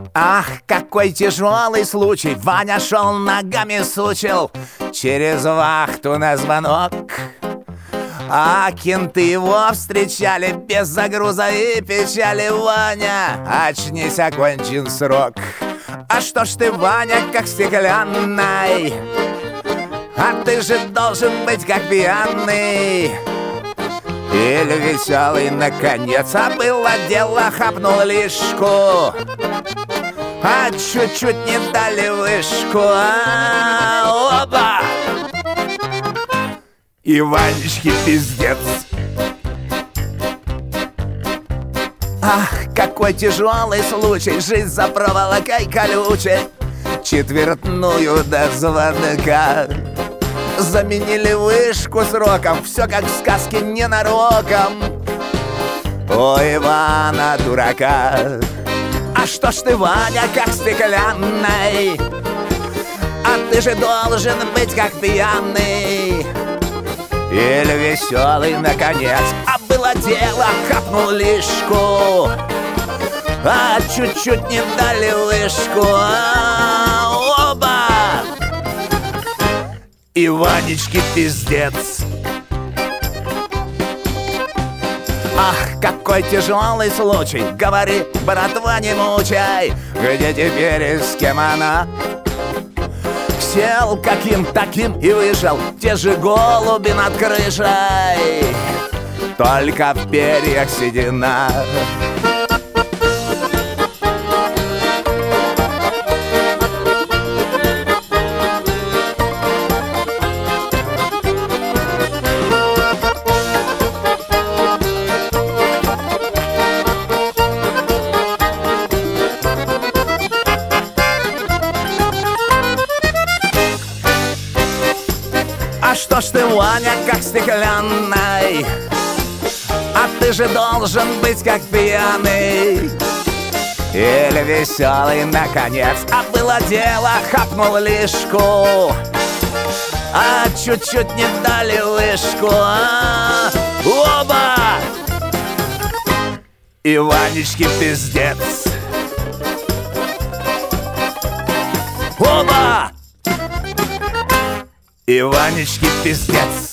Ах, какой тяжелый случай! Ваня шел, ногами сучил через вахту на звонок. А кенты его встречали без загруза и печали. Ваня, очнись, окончен срок. А что ж ты, Ваня, как стеклянный? А ты же должен быть как пьяный или веселый, наконец. А было дело, хапнул лишку, а чуть-чуть не дали вышку. Оба! И Ванечке пиздец. Ах, какой тяжелый случай! Жизнь за проволокой колючей, четвертную до звонка. Заменили вышку сроком, все как в сказке ненароком. У Ивана дурака. А что ж ты, Ваня, как стеклянный? А ты же должен быть как пьяный или веселый, наконец. А было дело, хапнул лишку, а чуть-чуть не дали вышку. Оба! И Ванечке пиздец. Ах, какой тяжелый случай! Говори, братва, не мучай, где теперь и с кем она? Сел каким-таким и вышел, те же голуби над крышей, только в перьях седина. А что ж ты, Ваня, как стеклянный? А ты же должен быть как пьяный или веселый, наконец. А было дело, хапнул лишку, а чуть-чуть не дали вышку. Оба! И Ванечке пиздец. Оба! И Ванечке пиздец.